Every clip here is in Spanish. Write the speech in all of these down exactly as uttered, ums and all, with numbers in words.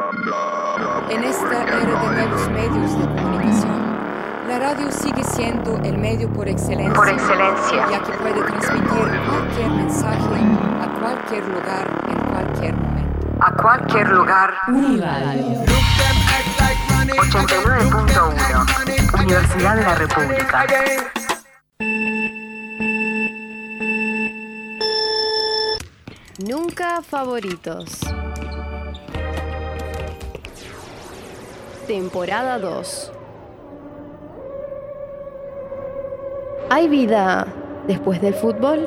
En esta era de nuevos medios de comunicación, la radio sigue siendo el medio por excelencia, por excelencia, ya que puede transmitir cualquier mensaje a cualquier lugar en cualquier momento. A cualquier lugar. Uniradio. ochenta y nueve punto uno, Universidad de la República. Nunca favoritos. Temporada dos. ¿Hay vida después del fútbol?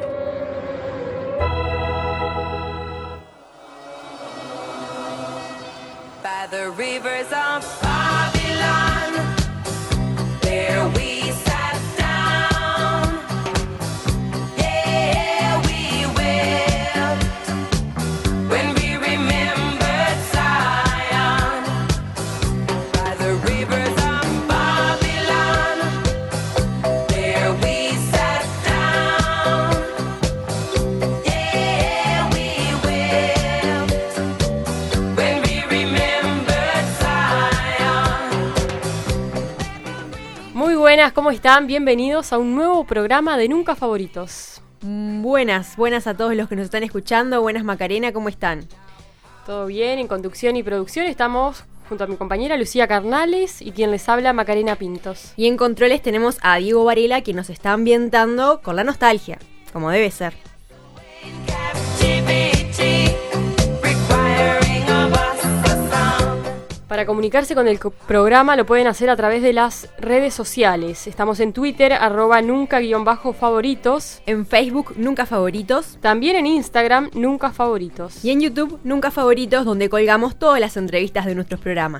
By the rivers of Babylon, there we sat down. Yeah, we wept when we remembered Zion. By the rivers of Babylon, there we sat down. Yeah, we wept when we remembered Zion. Muy buenas, ¿cómo están? Bienvenidos a un nuevo programa de Nunca Favoritos. Buenas, buenas a todos los que nos están escuchando. Buenas, Macarena, ¿cómo están? Todo bien, en conducción y producción estamos junto a mi compañera Lucía Carnales y quien les habla, Macarena Pintos. Y en controles tenemos a Diego Varela, quien nos está ambientando con la nostalgia, como debe ser. Captivity, requiring of us a sound. Para comunicarse con el co- programa lo pueden hacer a través de las redes sociales. Estamos en Twitter, arroba nunca-favoritos. En Facebook, Nunca Favoritos. También en Instagram, Nunca Favoritos. Y en YouTube, Nunca Favoritos, donde colgamos todas las entrevistas de nuestros programas.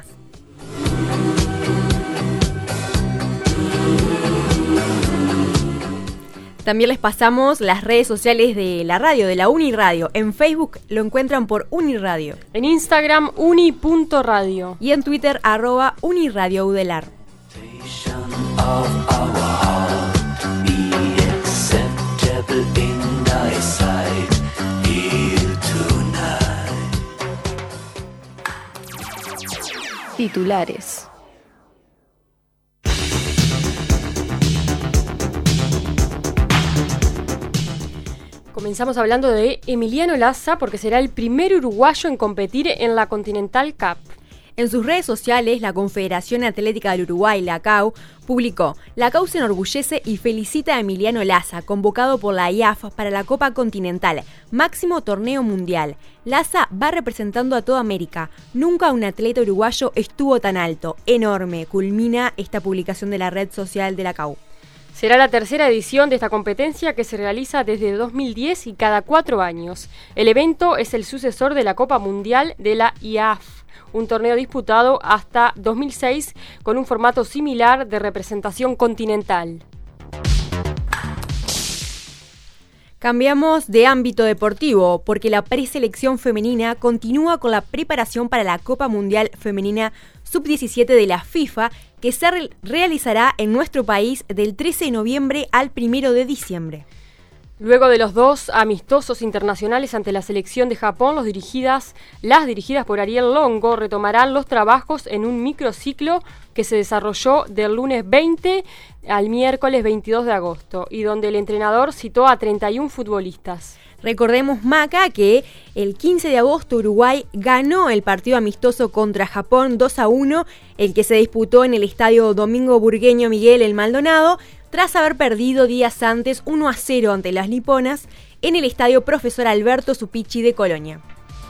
También les pasamos las redes sociales de la radio, de la Uniradio. En Facebook lo encuentran por Uniradio. En Instagram, uni.radio. Y en Twitter, arroba Uniradio Udelar. Of our heart be acceptable in thy sight here tonight. Titulares. Comenzamos hablando de Emiliano Laza porque será el primer uruguayo en competir en la Continental Cup. En sus redes sociales, la Confederación Atlética del Uruguay, la C A U, publicó: La C A U se enorgullece y felicita a Emiliano Laza, convocado por la I A F para la Copa Continental, máximo torneo mundial. Laza va representando a toda América. Nunca un atleta uruguayo estuvo tan alto. Enorme, culmina esta publicación de la red social de la C A U. Será la tercera edición de esta competencia que se realiza desde dos mil diez y cada cuatro años. El evento es el sucesor de la Copa Mundial de la I A F, un torneo disputado hasta dos mil seis con un formato similar de representación continental. Cambiamos de ámbito deportivo porque la preselección femenina continúa con la preparación para la Copa Mundial Femenina sub diecisiete de la FIFA, que se re- realizará en nuestro país del trece de noviembre al primero de diciembre. Luego de los dos amistosos internacionales ante la selección de Japón, los dirigidas, las dirigidas por Ariel Longo retomarán los trabajos en un microciclo que se desarrolló del lunes veinte al miércoles veintidós de agosto y donde el entrenador citó a treinta y uno futbolistas. Recordemos, Maca, que el quince de agosto Uruguay ganó el partido amistoso contra Japón dos a uno, el que se disputó en el estadio Domingo Burgueño Miguel El Maldonado, tras haber perdido días antes uno a cero ante las niponas en el estadio Profesor Alberto Supichi de Colonia.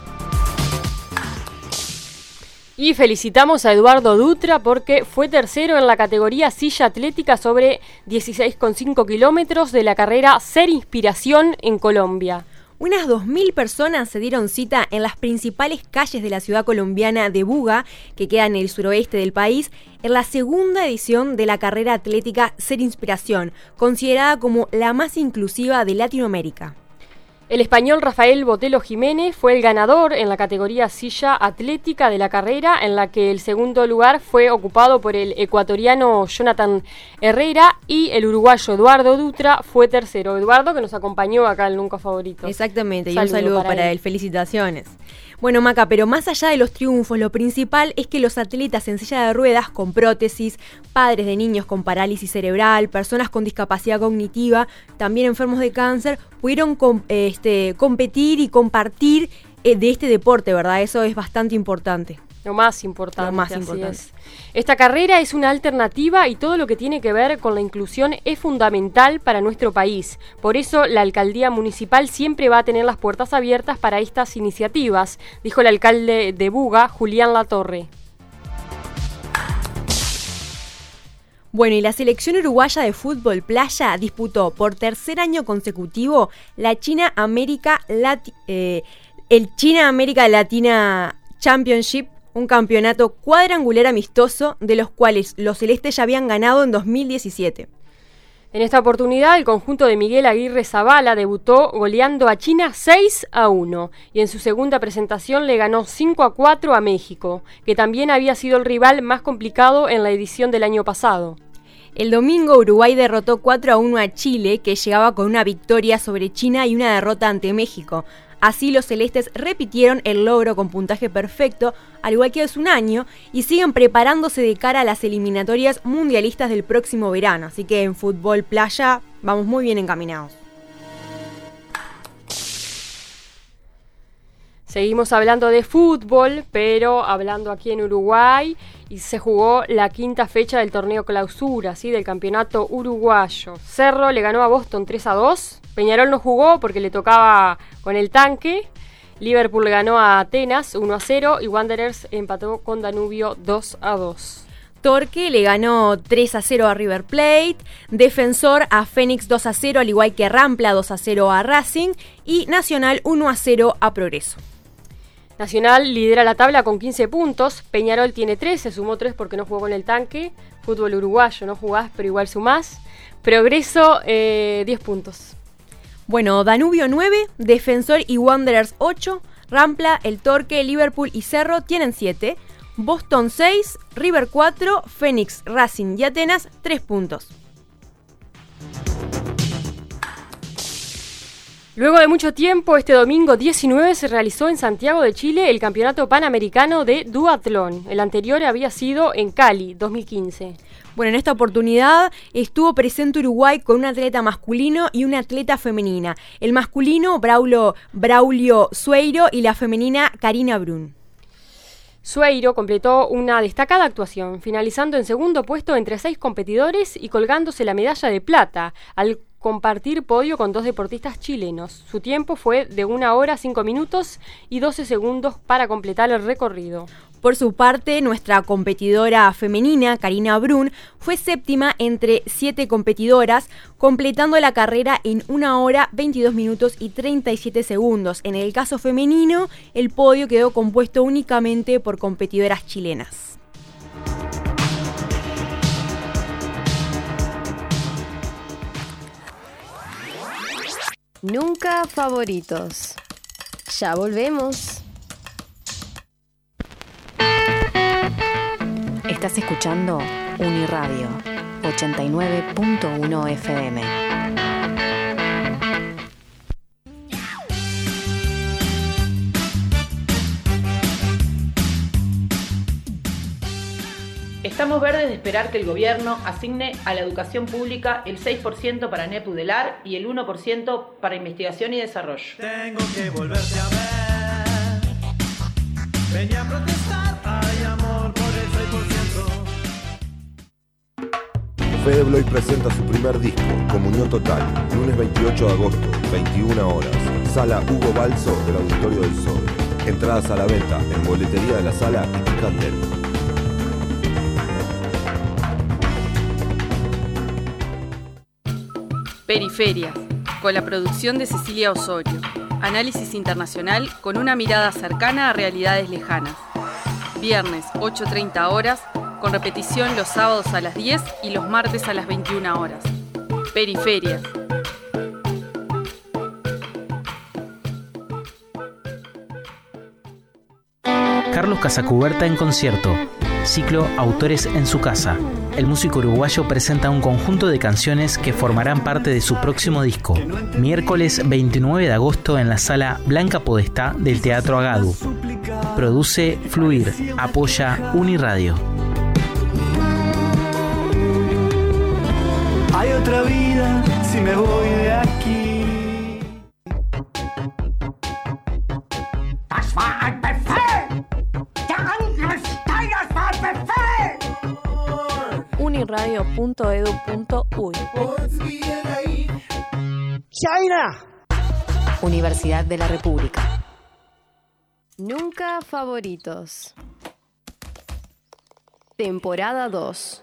Y felicitamos a Eduardo Dutra porque fue tercero en la categoría silla atlética sobre dieciséis coma cinco kilómetros de la carrera Ser Inspiración en Colombia. Unas dos mil personas se dieron cita en las principales calles de la ciudad colombiana de Buga, que queda en el suroeste del país, en la segunda edición de la carrera atlética Ser Inspiración, considerada como la más inclusiva de Latinoamérica. El español Rafael Botelo Jiménez fue el ganador en la categoría silla atlética de la carrera, en la que el segundo lugar fue ocupado por el ecuatoriano Jonathan Herrera y el uruguayo Eduardo Dutra fue tercero. Eduardo, que nos acompañó acá en Nunca Favoritos. Exactamente, y Saludo un saludo para para él. él. Felicitaciones. Bueno, Maca, pero más allá de los triunfos, lo principal es que los atletas en silla de ruedas con prótesis, padres de niños con parálisis cerebral, personas con discapacidad cognitiva, también enfermos de cáncer, pudieron com- este, competir y compartir eh, de este deporte, ¿verdad? Eso es bastante importante. Lo más importante. Lo más así importante. es. Esta carrera es una alternativa y todo lo que tiene que ver con la inclusión es fundamental para nuestro país. Por eso la alcaldía municipal siempre va a tener las puertas abiertas para estas iniciativas, dijo el alcalde de Buga, Julián Latorre. Bueno, y la selección uruguaya de fútbol playa disputó por tercer año consecutivo la China América Lati- eh, el China América Latina Championship, un campeonato cuadrangular amistoso de los cuales los celestes ya habían ganado en dos mil diecisiete. En esta oportunidad, el conjunto de Miguel Aguirre Zavala debutó goleando a China seis a uno y en su segunda presentación le ganó cinco a cuatro a México, que también había sido el rival más complicado en la edición del año pasado. El domingo Uruguay derrotó cuatro a uno a Chile, que llegaba con una victoria sobre China y una derrota ante México. Así los celestes repitieron el logro con puntaje perfecto, al igual que hace un año, y siguen preparándose de cara a las eliminatorias mundialistas del próximo verano. Así que en fútbol playa vamos muy bien encaminados. Seguimos hablando de fútbol, pero hablando aquí en Uruguay, y se jugó la quinta fecha del torneo clausura, ¿sí? Del campeonato uruguayo. Cerro le ganó a Boston tres a dos, Peñarol no jugó porque le tocaba con el tanque, Liverpool le ganó a Atenas uno a cero y Wanderers empató con Danubio dos a dos. Torque le ganó tres a cero a River Plate, Defensor a Fénix dos a cero, al igual que Rampla dos a cero a Racing y Nacional uno a cero a Progreso. Nacional lidera la tabla con quince puntos, Peñarol tiene tres, se sumó tres porque no jugó con el tanque, fútbol uruguayo, no jugás pero igual sumás, Progreso eh, diez puntos. Bueno, Danubio nueve, Defensor y Wanderers ocho, Rampla, El Torque, Liverpool y Cerro tienen siete, Boston seis, River cuatro, Fénix, Racing y Atenas tres puntos. Luego de mucho tiempo, este domingo diecinueve se realizó en Santiago de Chile el Campeonato Panamericano de Duatlón. El anterior había sido en Cali, dos mil quince. Bueno, en esta oportunidad estuvo presente Uruguay con un atleta masculino y una atleta femenina. El masculino, Braulio, Braulio Sueiro, y la femenina, Karina Brun. Sueiro completó una destacada actuación, finalizando en segundo puesto entre seis competidores y colgándose la medalla de plata, al compartir podio con dos deportistas chilenos. Su tiempo fue de una hora, cinco minutos y doce segundos para completar el recorrido. Por su parte, nuestra competidora femenina, Karina Brun, fue séptima entre siete competidoras, completando la carrera en una hora, veintidós minutos y treinta y siete segundos. En el caso femenino, el podio quedó compuesto únicamente por competidoras chilenas. Nunca favoritos. Ya volvemos. Estás escuchando Uniradio ochenta y nueve punto uno F M. Estamos verdes de esperar que el gobierno asigne a la educación pública el seis por ciento para NEPUDELAR y el uno por ciento para investigación y desarrollo. Tengo que volverte a ver. Venía a protestar, hay amor por el seis por ciento. Fede Bloy presenta su primer disco, Comunión Total, lunes veintiocho de agosto, veintiuna horas, Sala Hugo Balso del Auditorio del Sobre. Entradas a la venta en boletería de la sala y Ticantel. Periferia, con la producción de Cecilia Osorio. Análisis internacional con una mirada cercana a realidades lejanas. Viernes, ocho treinta horas, con repetición los sábados a las diez y los martes a las veintiuna horas. Periferia. Carlos Casacuberta en concierto. Ciclo Autores en su casa. El músico uruguayo presenta un conjunto de canciones que formarán parte de su próximo disco. Miércoles veintinueve de agosto en la sala Blanca Podestá del Teatro Agadu. Produce Fluir. Apoya Uniradio. Hay otra vida si me voy de aquí. Das war ein Befehl! Der Angriff Steiners war ein Befehl! uniradio punto edu punto uy. China! Universidad de la República. Nunca favoritos. Temporada dos.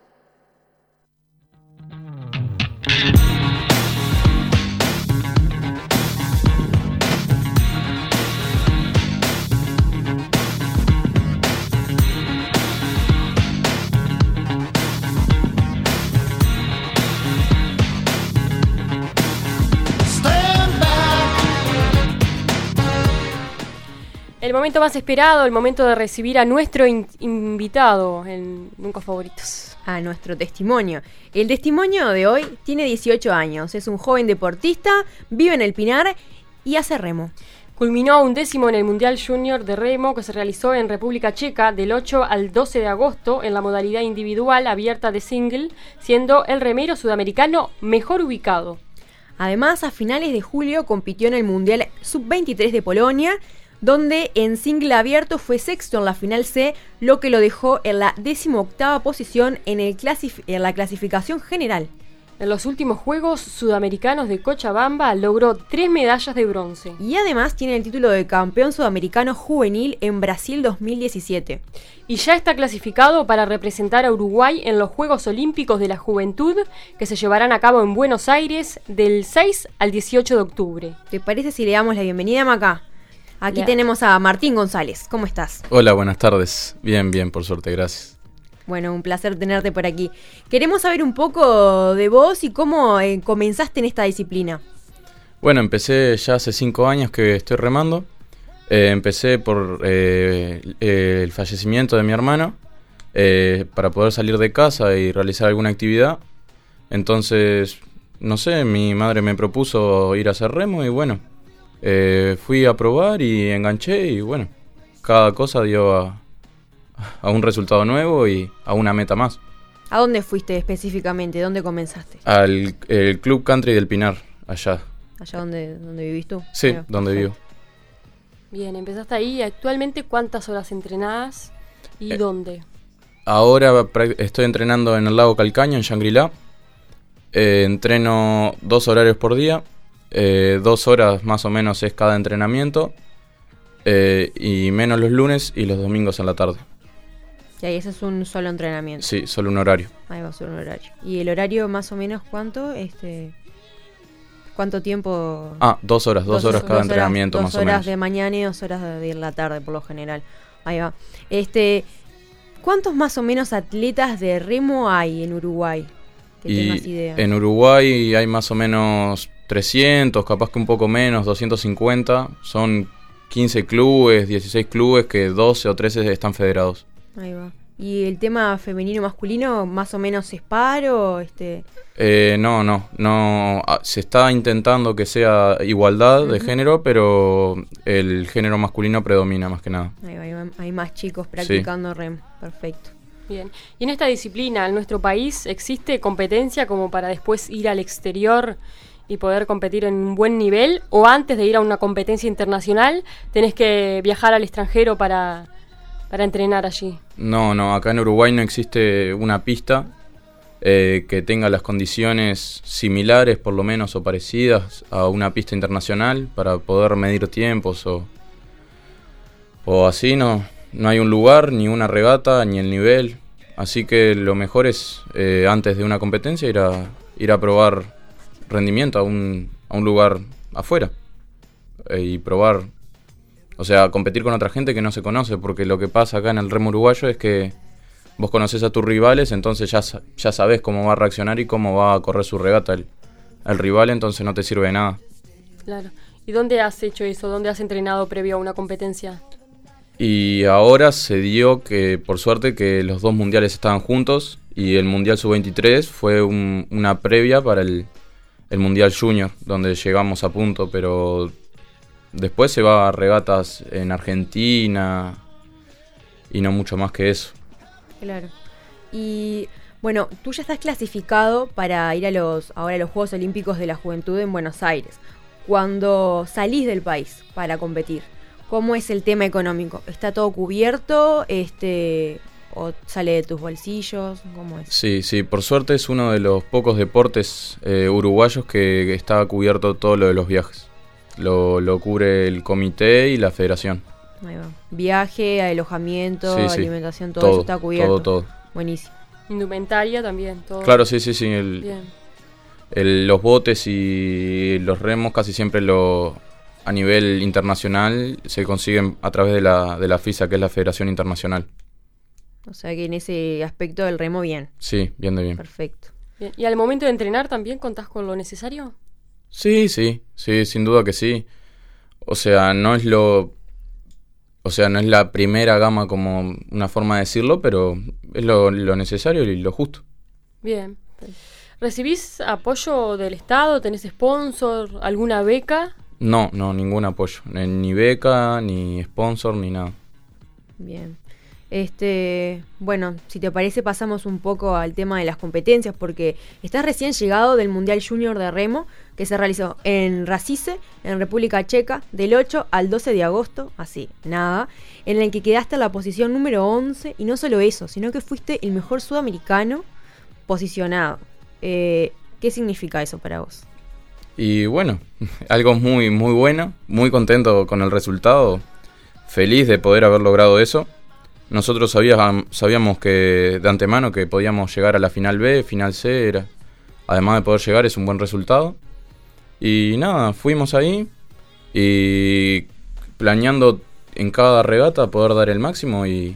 El momento más esperado, el momento de recibir a nuestro in- invitado en Nunca Favoritos. A nuestro testimonio. El testimonio de hoy tiene dieciocho años, es un joven deportista, vive en el Pinar y hace remo. Culminó un décimo en el Mundial Junior de Remo que se realizó en República Checa del ocho al doce de agosto en la modalidad individual abierta de single, siendo el remero sudamericano mejor ubicado. Además, a finales de julio compitió en el Mundial sub veintitrés de Polonia, donde en single abierto fue sexto en la final C, lo que lo dejó en la decimoctava posición en, el clasif- en la clasificación general. En los últimos Juegos Sudamericanos de Cochabamba logró tres medallas de bronce. Y además tiene el título de campeón sudamericano juvenil en Brasil dos mil diecisiete. Y ya está clasificado para representar a Uruguay en los Juegos Olímpicos de la Juventud que se llevarán a cabo en Buenos Aires del seis al dieciocho de octubre. ¿Te parece si le damos la bienvenida, Maca? Aquí Ya. tenemos a Martín González. ¿Cómo estás? Hola, buenas tardes. Bien, bien, por suerte, gracias. Bueno, un placer tenerte por aquí. Queremos saber un poco de vos y cómo eh, comenzaste en esta disciplina. Bueno, empecé ya hace cinco años que estoy remando. Eh, empecé por eh, eh, el fallecimiento de mi hermano, eh, para poder salir de casa y realizar alguna actividad. Entonces, no sé, mi madre me propuso ir a hacer remo y bueno, eh, fui a probar y enganché y bueno, cada cosa dio a, a un resultado nuevo y a una meta más. ¿A dónde fuiste específicamente? ¿Dónde comenzaste? Al el Club Country del Pinar, allá. ¿Allá donde, donde vivís tú? Sí, Ahí va, donde perfecto. vivo. Bien, empezaste ahí. ¿Actualmente cuántas horas entrenás y Eh, dónde? Ahora prac- estoy entrenando en el lago Calcaño, en Shangri-La. Eh, entreno dos horarios por día. Eh, dos horas más o menos es cada entrenamiento. Eh, y menos los lunes y los domingos en la tarde. Y ahí ese es un solo entrenamiento. Sí, solo un horario. Ahí va, solo un horario. ¿Y el horario más o menos cuánto? Este, ¿Cuánto tiempo? Ah, dos horas, dos, horas cada entrenamiento dos más o horas menos. de mañana y dos horas de, de la tarde por lo general. Ahí va. Este, ¿cuántos más o menos atletas de remo hay en Uruguay? Que tengas Y idea. en Uruguay hay más o menos trescientos, capaz que un poco menos, doscientos cincuenta. Son quince clubes, dieciséis clubes que doce o trece están federados. Ahí va. ¿Y el tema femenino masculino más o menos es par o este? Eh, no, no, no. ah, Se está intentando que sea igualdad de Ujú. género, pero el género masculino predomina más que nada. Ahí va, ahí va, hay más chicos practicando remo. Perfecto. Bien. Y en esta disciplina, en nuestro país, ¿existe competencia como para después ir al exterior y poder competir en un buen nivel? ¿O antes de ir a una competencia internacional tenés que viajar al extranjero para, para entrenar allí? No, no, acá en Uruguay no existe una pista eh, que tenga las condiciones similares, por lo menos, o parecidas a una pista internacional para poder medir tiempos o, o así. No, no hay un lugar, ni una regata, ni el nivel. Así que lo mejor es, eh, antes de una competencia, ir a, ir a probar rendimiento a un, a un lugar afuera eh, y probar. O sea, competir con otra gente que no se conoce, porque lo que pasa acá en el remo uruguayo es que vos conocés a tus rivales, entonces ya, sa- ya sabés cómo va a reaccionar y cómo va a correr su regata el, el rival, entonces no te sirve de nada. Claro. ¿Y dónde has hecho eso? ¿Dónde has entrenado previo a una competencia? Y ahora se dio que, por suerte, que los dos mundiales estaban juntos y el Mundial sub veintitrés fue un- una previa para el, el Mundial Junior, donde llegamos a punto, pero después se va a regatas en Argentina y no mucho más que eso. Claro. Y bueno, tú ya estás clasificado para ir a los ahora a los Juegos Olímpicos de la Juventud en Buenos Aires. Cuando salís del país para competir, ¿cómo es el tema económico? ¿Está todo cubierto? Este, ¿o sale de tus bolsillos? ¿Cómo es? Sí, sí, por suerte es uno de los pocos deportes eh, uruguayos que está cubierto todo lo de los viajes. Lo, lo cubre el comité y la federación. Ahí va. Viaje, alojamiento, Sí, sí. alimentación, todo, Todo, eso está cubierto. todo, todo. Buenísimo. Indumentaria también, todo. Claro, sí, sí, sí. El, Bien. el- los botes y los remos casi siempre lo a nivel internacional se consiguen a través de la, de la FISA, que es la Federación Internacional. O sea que en ese aspecto del remo bien. Sí, bien de bien. Perfecto. Bien. ¿Y al momento de entrenar también contás con lo necesario? Sí, sí, sí, sin duda que sí. O sea, no es lo... O sea, no es la primera gama como una forma de decirlo, pero es lo, lo necesario y lo justo. Bien. ¿Recibís apoyo del Estado? ¿Tenés sponsor? ¿Alguna beca? No, no, ningún apoyo. Ni ni beca, ni sponsor, ni nada. Bien. Este, bueno, si te parece pasamos un poco al tema de las competencias porque estás recién llegado del Mundial Junior de Remo que se realizó en Rasice, en República Checa, del ocho al doce de agosto, así, nada, en el que quedaste en la posición número once y no solo eso, sino que fuiste el mejor sudamericano posicionado. Eh, ¿Qué significa eso para vos? Y bueno, algo muy, muy bueno, muy contento con el resultado, feliz de poder haber logrado eso. Nosotros sabíamos, sabíamos que de antemano que podíamos llegar a la final B, final C, era, además de poder llegar es un buen resultado. Y nada, fuimos ahí y planeando en cada regata poder dar el máximo y,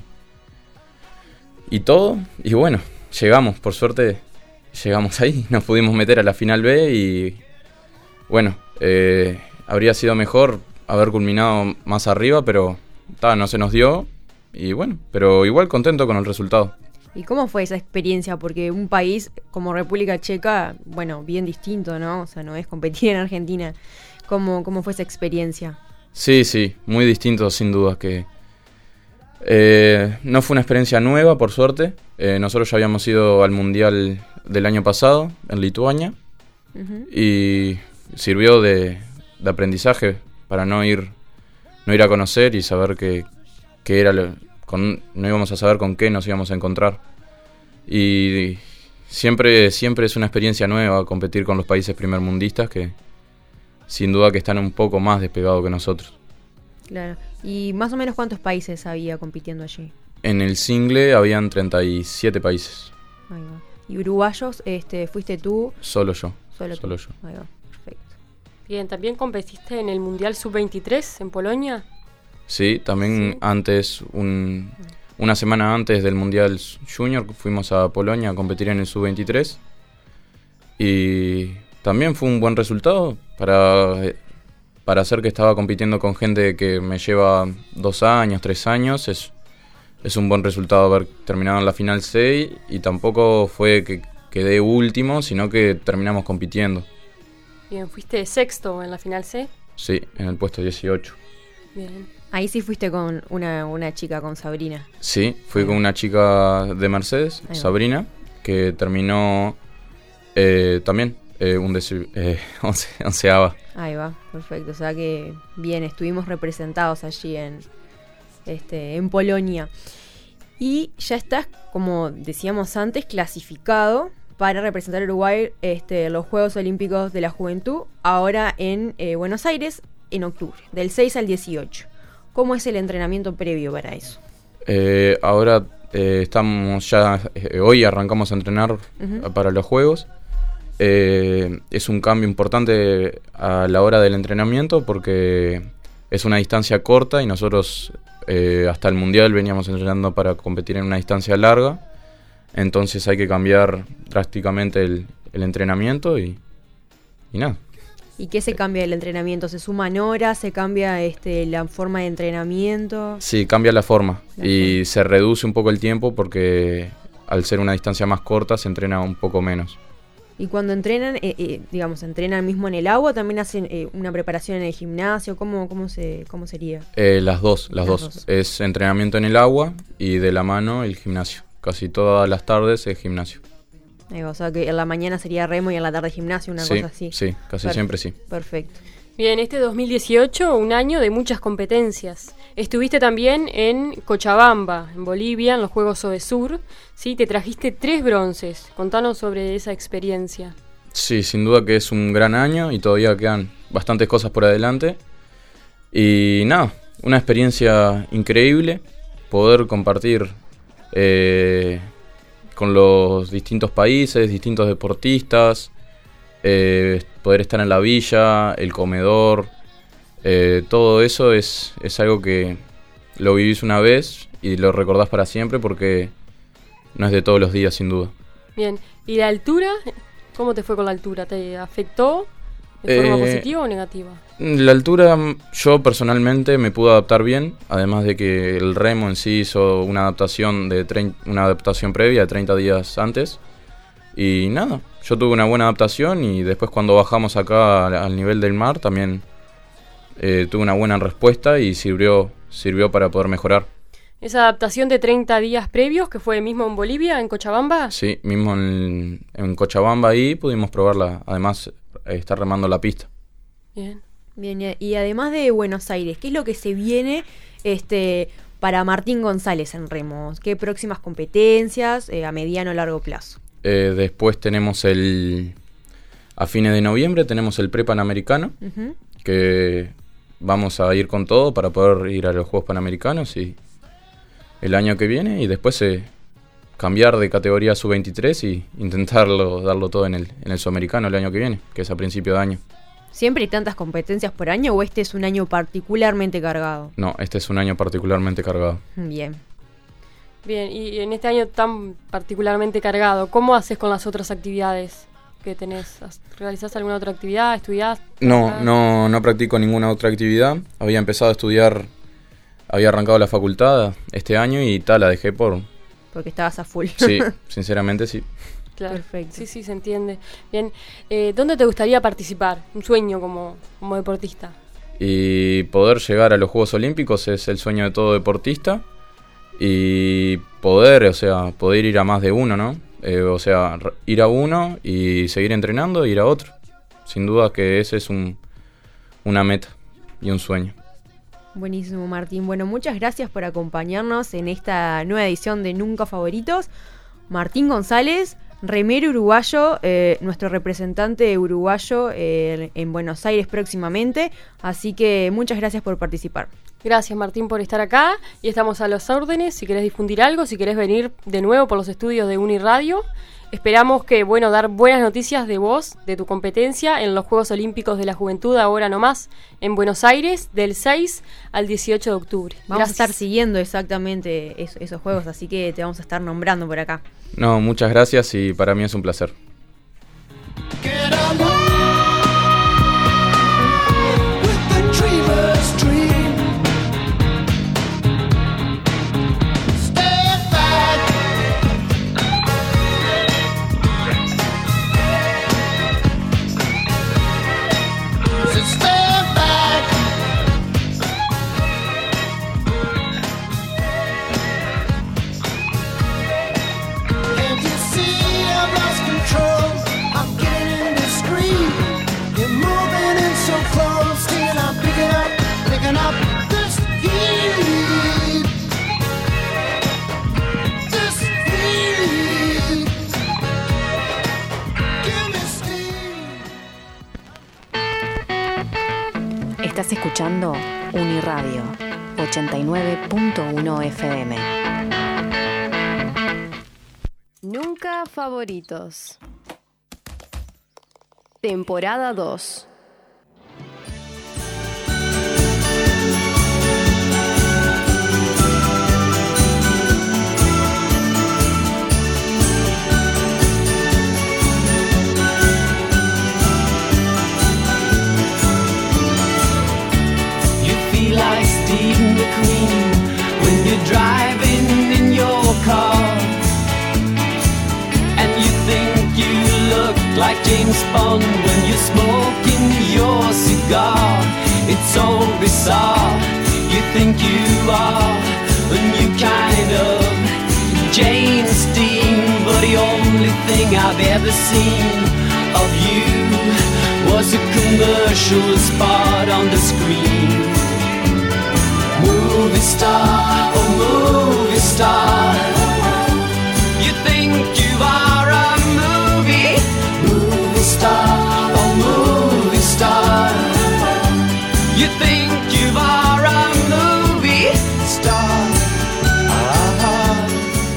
y todo. Y bueno, llegamos, por suerte llegamos ahí, nos pudimos meter a la final B y bueno, eh, habría sido mejor haber culminado más arriba, pero ta, no se nos dio. Y bueno, pero igual contento con el resultado. ¿Y cómo fue esa experiencia? Porque un país como República Checa, bueno, bien distinto, ¿no? O sea, no es competir en Argentina. ¿Cómo, cómo fue esa experiencia? Sí, sí, muy distinto sin duda. Que eh, no fue una experiencia nueva, por suerte. Eh, nosotros ya habíamos ido al Mundial del año pasado, en Lituania. Uh-huh. Y sirvió de, de aprendizaje para no ir, no ir a conocer y saber que... que era lo, con, no íbamos a saber con qué nos íbamos a encontrar. Y siempre, siempre es una experiencia nueva competir con los países primermundistas que sin duda que están un poco más despegados que nosotros. Claro. ¿Y más o menos cuántos países había compitiendo allí? En el single habían treinta y siete países. Ahí va. ¿Y uruguayos, este, fuiste tú? Solo yo. Solo, Solo tú. yo. Ahí va, perfecto. Bien, ¿también competiste en el Mundial sub veintitrés en Polonia? Sí, también sí. antes, un, una semana antes del Mundial Junior, fuimos a Polonia a competir en el sub veintitrés. Y también fue un buen resultado para, para hacer que estaba compitiendo con gente que me lleva dos años, tres años. Es, es un buen resultado haber terminado en la final C y tampoco fue que quedé último, sino que terminamos compitiendo. Bien, ¿fuiste sexto en la final C? Sí, en el puesto dieciocho. Bien. Ahí sí fuiste con una, una chica, con Sabrina. Sí, fui con una chica de Mercedes, Sabrina, que terminó eh, también eh, un deci- eh, once, onceava. Ahí va, perfecto. O sea que bien, estuvimos representados allí en, este, en Polonia. Y ya estás, como decíamos antes, clasificado para representar a Uruguay este, los Juegos Olímpicos de la Juventud, ahora en eh, Buenos Aires, en octubre, del seis al dieciocho. ¿Cómo es el entrenamiento previo para eso? Eh, ahora eh, estamos ya, eh, hoy arrancamos a entrenar uh-huh. para los Juegos. Eh, es un cambio importante a la hora del entrenamiento porque es una distancia corta y nosotros eh, hasta el Mundial veníamos entrenando para competir en una distancia larga. Entonces hay que cambiar drásticamente el, el entrenamiento y, y nada. ¿Y qué se cambia del entrenamiento? ¿Se suman horas? ¿Se cambia este, la forma de entrenamiento? Sí, cambia la forma la y forma. se reduce un poco el tiempo porque al ser una distancia más corta se entrena un poco menos. Y cuando entrenan, eh, eh, digamos, entrenan mismo en el agua, también hacen eh, una preparación en el gimnasio. ¿Cómo, cómo, se, cómo sería? Eh, las dos, las, Las dos. dos. Es entrenamiento en el agua y de la mano el gimnasio. Casi todas las tardes es gimnasio. Eh, o sea que en la mañana sería remo y en la tarde gimnasio, una Sí, cosa así. sí, casi Perfe- siempre sí. Perfecto. Bien, este dos mil dieciocho, un año de muchas competencias. Estuviste también en Cochabamba, en Bolivia, en los Juegos Odesur. Sí, te trajiste tres bronces. Contanos sobre esa experiencia. Sí, sin duda que es un gran año y todavía quedan bastantes cosas por adelante. Y nada, una experiencia increíble, poder compartir eh, con los distintos países, distintos deportistas, eh, poder estar en la villa, el comedor, eh, todo eso es, es algo que lo vivís una vez y lo recordás para siempre porque no es de todos los días, sin duda. Bien, ¿y la altura? ¿Cómo te fue con la altura? ¿Te afectó de forma Eh, positiva o negativa? La altura, yo personalmente me pude adaptar bien, además de que el remo en sí hizo una adaptación de trein- una adaptación previa de treinta días antes. Y nada, yo tuve una buena adaptación y después cuando bajamos acá al, al nivel del mar también eh, tuve una buena respuesta y sirvió, sirvió para poder mejorar. ¿Esa adaptación de treinta días previos, que fue mismo en Bolivia, en Cochabamba? Sí, mismo en, en Cochabamba ahí pudimos probarla, además eh, estar remando la pista. Bien. Bien, y- y además de Buenos Aires, ¿qué es lo que se viene este, para Martín González en remo? ¿Qué próximas competencias eh, a mediano o largo plazo? Eh, después tenemos el... A fines de noviembre tenemos el pre-panamericano, Ujú. que vamos a ir con todo para poder ir a los Juegos Panamericanos y el año que viene y después eh, cambiar de categoría a sub veintitrés y intentarlo darlo todo en el, en el sudamericano el año que viene, que es a principio de año. ¿Siempre hay tantas competencias por año o este es un año particularmente cargado? No, este es un año particularmente cargado. Bien. Bien, y en este año tan particularmente cargado, ¿cómo haces con las otras actividades que tenés? ¿Has- ¿Realizás alguna otra actividad? ¿Estudiás? No, ¿Trabajás? no, no practico ninguna otra actividad. Había empezado a estudiar, había arrancado la facultad este año y tal, la dejé por... Porque estabas a full. Sí, sinceramente sí. Claro. Perfecto. Sí, sí, se entiende. Bien, eh, ¿dónde te gustaría participar? Un sueño como, como deportista. Y poder llegar a los Juegos Olímpicos es el sueño de todo deportista. Y poder, o sea, poder ir a más de uno, ¿no? Eh, o sea, r- ir a uno y seguir entrenando e ir a otro. Sin duda que ese es un, una meta y un sueño. Buenísimo, Martín. Bueno, muchas gracias por acompañarnos en esta nueva edición de Nunca Favoritos. Martín González, remero uruguayo, eh, nuestro representante uruguayo eh, en Buenos Aires próximamente. Así que muchas gracias por participar. Gracias, Martín, por estar acá y estamos a las órdenes. Si querés difundir algo, si querés venir de nuevo por los estudios de Uniradio, esperamos que, bueno, dar buenas noticias de vos, de tu competencia en los Juegos Olímpicos de la Juventud, ahora nomás, en Buenos Aires, del seis al dieciocho de octubre. Vamos Gracias. a estar siguiendo exactamente es- esos juegos, así que te vamos a estar nombrando por acá. No, muchas gracias y para mí es un placer. Estás escuchando Uniradio ochenta y nueve punto uno F M. Nunca favoritos. Temporada dos. You feel like Steve McQueen when you're driving in your car, and you think you look like James Bond when you're smoking your cigar. It's so bizarre, you think you are a new kind of James Dean, but the only thing I've ever seen of you was a commercial spot on the screen. Movie star, oh movie star, you think you are a movie, movie star, oh movie star, you think you are a movie star. Ah.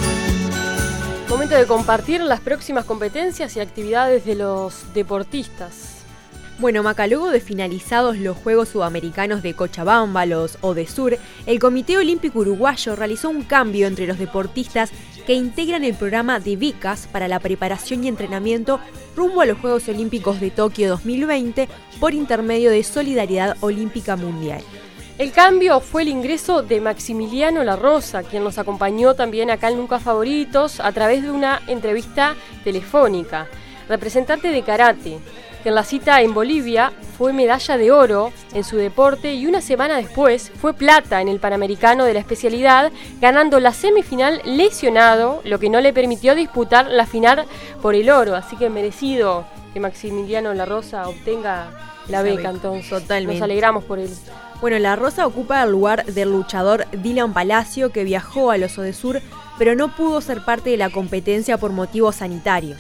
Momento de compartir las próximas competencias y actividades de los deportistas. Bueno, Maca, luego de finalizados los Juegos Sudamericanos de Cochabamba, los ODESUR, el Comité Olímpico Uruguayo realizó un cambio entre los deportistas que integran el programa de becas para la preparación y entrenamiento rumbo a los Juegos Olímpicos de Tokio dos mil veinte por intermedio de Solidaridad Olímpica Mundial. El cambio fue el ingreso de Maximiliano La Rosa, quien nos acompañó también acá en Nunca Favoritos a través de una entrevista telefónica. Representante de karate, que en la cita en Bolivia fue medalla de oro en su deporte y una semana después fue plata en el Panamericano de la especialidad, ganando la semifinal lesionado, lo que no le permitió disputar la final por el oro. Así que merecido que Maximiliano La Rosa obtenga la beca, beca entonces. Totalmente. Nos alegramos por él. Bueno, La Rosa ocupa el lugar del luchador Dylan Palacio, que viajó a los ODESUR, pero no pudo ser parte de la competencia por motivos sanitarios.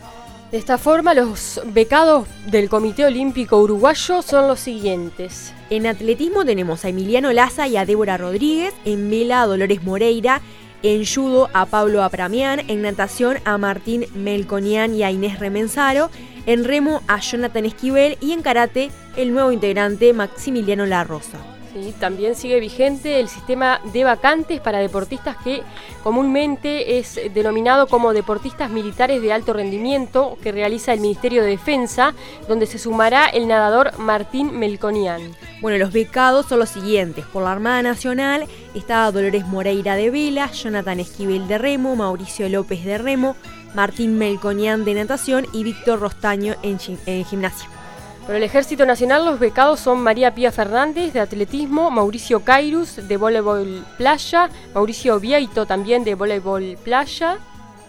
De esta forma, los becados del Comité Olímpico Uruguayo son los siguientes. En atletismo tenemos a Emiliano Laza y a Débora Rodríguez, en vela a Dolores Moreira, en judo a Pablo Apramián, en natación a Martín Melconian y a Inés Remenzaro, en remo a Jonathan Esquivel y en karate el nuevo integrante Maximiliano La Rosa. Sí, también sigue vigente el sistema de vacantes para deportistas que comúnmente es denominado como deportistas militares de alto rendimiento que realiza el Ministerio de Defensa, donde se sumará el nadador Martín Melconian. Bueno, los becados son los siguientes. Por la Armada Nacional está Dolores Moreira de vela, Jonathan Esquivel de remo, Mauricio López de remo, Martín Melconian de natación y Víctor Rostaño en, en gimnasia. Por el Ejército Nacional los becados son María Pía Fernández de atletismo, Mauricio Cairus de voleibol playa, Mauricio Vieito también de voleibol playa,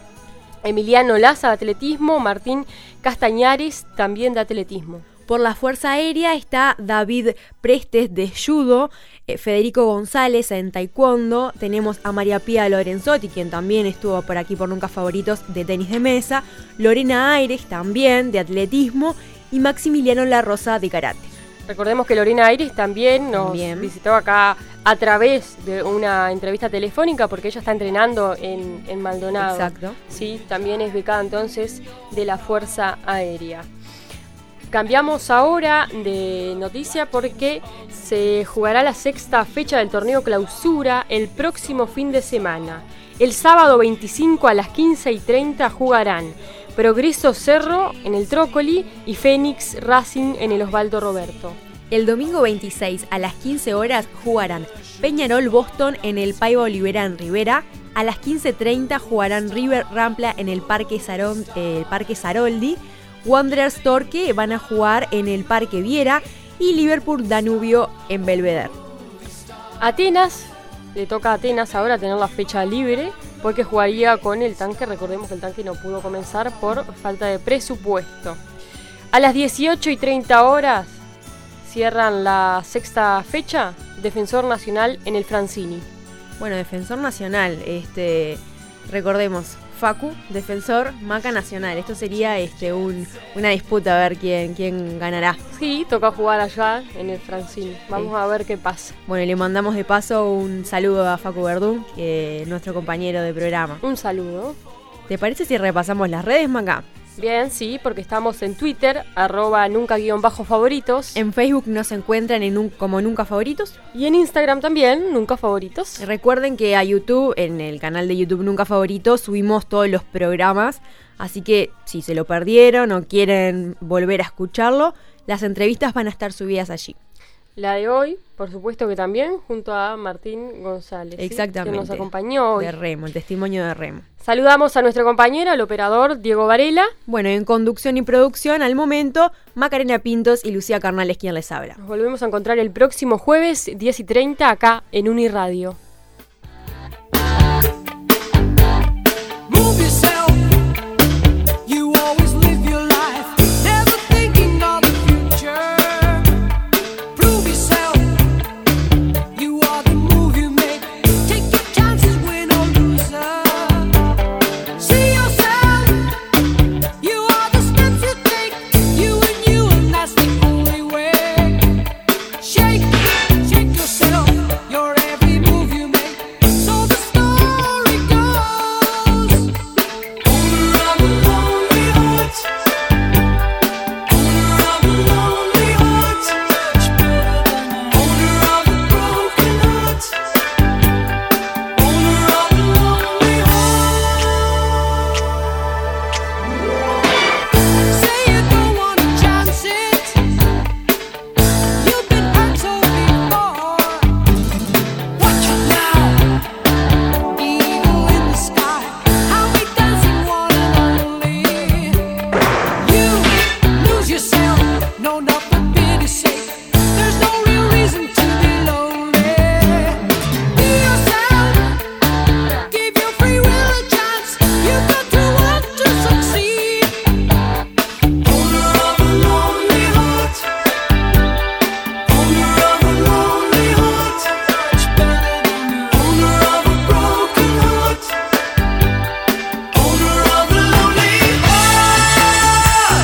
Emiliano Laza de atletismo, Martín Castañares también de atletismo. Por la Fuerza Aérea está David Prestes de judo, eh, Federico González en taekwondo, tenemos a María Pía Lorenzotti, quien también estuvo por aquí por Nunca Favoritos, de tenis de mesa, Lorena Aires también de atletismo y Maximiliano La Rosa de karate. Recordemos que Lorena Aires también nos también. visitó acá a través de una entrevista telefónica porque ella está entrenando en, en Maldonado. Exacto. Sí, también es becada entonces de la Fuerza Aérea. Cambiamos ahora de noticia porque se jugará la sexta fecha del torneo Clausura el próximo fin de semana. El sábado veinticinco a las quince y treinta jugarán Progreso Cerro en el Trócoli y Fénix Racing en el Osvaldo Roberto. El domingo veintiséis a las quince horas jugarán Peñarol Boston en el Paiva Olivera en Rivera. A las quince treinta jugarán River Rampla en el Parque, Sarón, eh, el Parque Saroldi. Wanderers Torque van a jugar en el Parque Viera y Liverpool Danubio en Belvedere. Atenas, le toca a Atenas ahora tener la fecha libre porque jugaría con el Tanque. Recordemos que el Tanque no pudo comenzar por falta de presupuesto. A las dieciocho y treinta horas cierran la sexta fecha, Defensor Nacional en el Francini. Bueno, Defensor Nacional, este, recordemos, Facu, Defensor, Maca Nacional. Esto sería este, un, una disputa a ver quién, quién ganará. Sí, toca jugar allá en el Francini. Vamos sí. a ver qué pasa. Bueno, le mandamos de paso un saludo a Facu Verdún, que es nuestro compañero de programa. Un saludo. ¿Te parece si repasamos las redes, Maca? Bien, sí, porque estamos en Twitter, arroba nunca guión bajo favoritos. En Facebook nos encuentran en un, como Nunca Favoritos. Y en Instagram también, Nunca Favoritos. Recuerden que a YouTube, en el canal de YouTube Nunca Favoritos, subimos todos los programas. Así que si se lo perdieron o quieren volver a escucharlo, las entrevistas van a estar subidas allí. La de hoy, por supuesto que también, junto a Martín González. ¿sí? Exactamente. Que nos acompañó hoy. De Remo, el testimonio de Remo. Saludamos a nuestro compañero, el operador Diego Varela. Bueno, en conducción y producción, al momento, Macarena Pintos y Lucía Carnales, quien les habla. Nos volvemos a encontrar el próximo jueves, diez y treinta, acá en Uniradio. Move yourself. You always live your life, never thinking of the future. Prove yourself. You are the move you make. Take your chances, win or loser. See yourself. You are the steps you take. You and you, and that's the only way. Shake, shake yourself. Your every move you make. So the story goes. Owner of a lonely heart. Owner of a lonely heart. Owner of a broken heart. Owner of a lonely heart. Say you don't wanna chance it. You've been hurt so before. Watch it now. Eagle in the sky. How we dancing one and only. You lose yourself. No, not for pity's sake. There's no real reason to be lonely. Be yourself. Give your free will a chance. You've got to want to succeed. Owner of a lonely heart. Owner of a lonely heart. Owner of a broken heart. Owner of a lonely heart.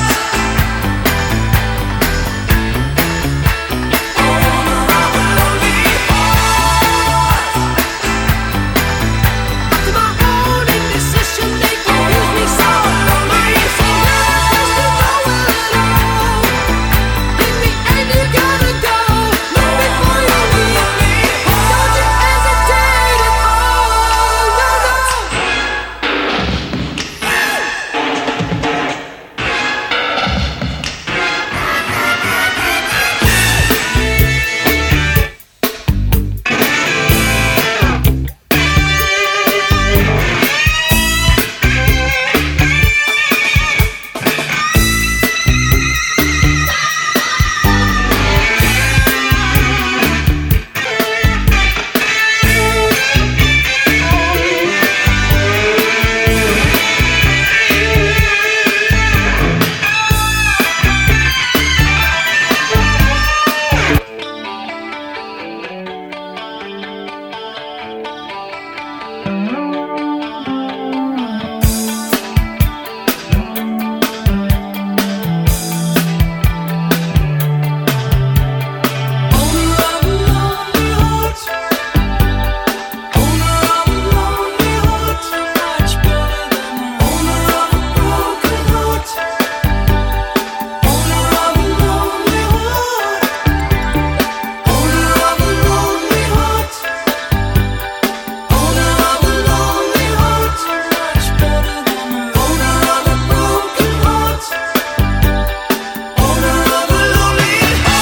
Owner of a lonely heart. To my own indecision, they confuse me so. I'm so nervous to go alone. In the end, you gotta go. Look before you leave me. Don't you hesitate at all. No, no. Owner of a lonely heart. Owner of a lonely heart. Owner of a broken heart. Owner of a lonely heart. Owner of a lonely heart. Owner of a lonely heart. Owner of a broken heart. Owner of a lonely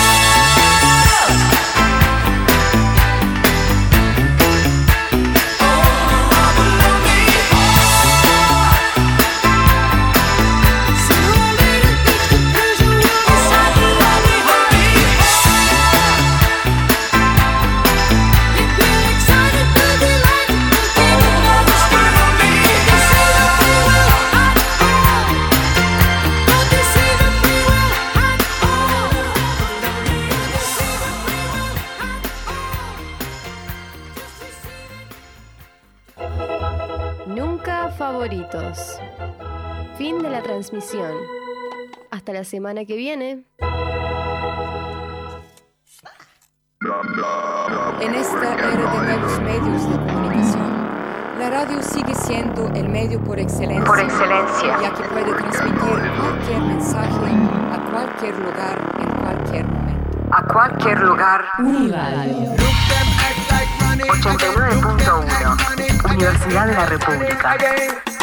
Nunca favoritos. Fin de la transmisión. Hasta la semana que viene. En esta era de nuevos medios de comunicación, la radio sigue siendo el medio por excelencia, Por excelencia. ya que puede transmitir cualquier mensaje a cualquier lugar en cualquier momento. A cualquier lugar. Uniradio. ochenta y nueve punto uno. Universidad de la República.